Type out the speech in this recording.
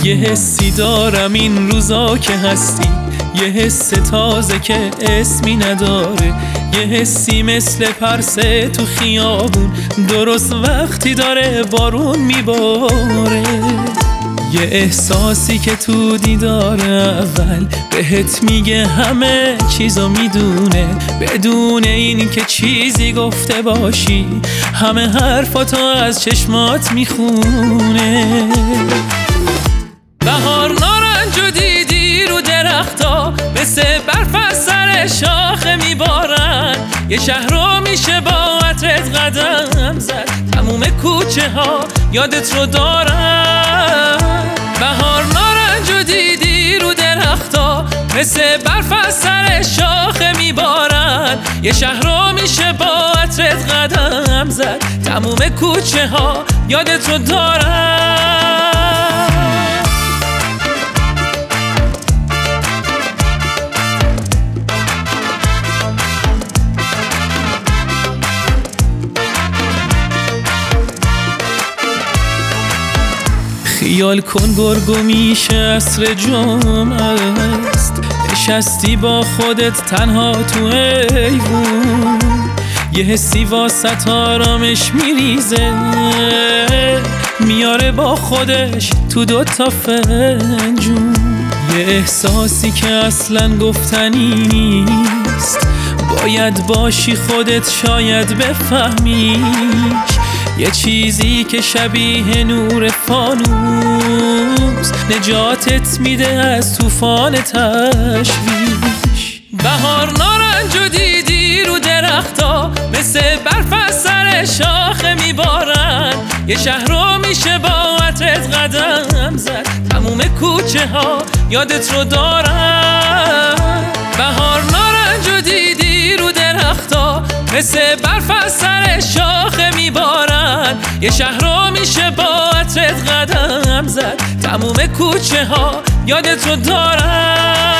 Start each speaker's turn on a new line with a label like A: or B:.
A: یه حسی دارم این روزا که هستی، یه حس تازه که اسمی نداره، یه حسی مثل پرسه تو خیابون درست وقتی داره بارون میباره، یه احساسی که تو دیدار اول بهت میگه همه چیزو میدونه، بدون این که چیزی گفته باشی همه حرفاتو از چشمات میخونه. بهار نارنجو دیدی رو درختا، مثل برف از سر شاخه میبارن، یه شهر رو میشه با عطرت قدم زد، تموم کوچه ها یادت رو دارن. بهار نارنجو دیدی رو درختا، مثل برف از سر شاخه میبارن، یه شهر رو میشه با عطرت قدم زد، تموم کوچه ها یادت رو دارن. خیال کن گرگو میشه عصر جمعه است، نشستی با خودت تنها تو ایوون، یه حسی واسط آرامش میریزه، میاره با خودش تو 2 فنجون، یه احساسی که اصلا گفتنی نیست، باید باشی خودت شاید بفهمیش، یه چیزی که شبیه نور فانوس نجاتت میده از طوفان تشویش. بهار نارنجو دیدی رو درختا، مثل برف از سر شاخه میبارن، یه شهر رو میشه با عطرت قدم زد، تموم کوچه ها یادت رو دارن. بهار نارنجو دیدی رو درختا، مثل برف از سر شاخه میبارن، یه شهر رو میشه با عطرت قدم زد، تموم کوچه ها یادت رو دارن.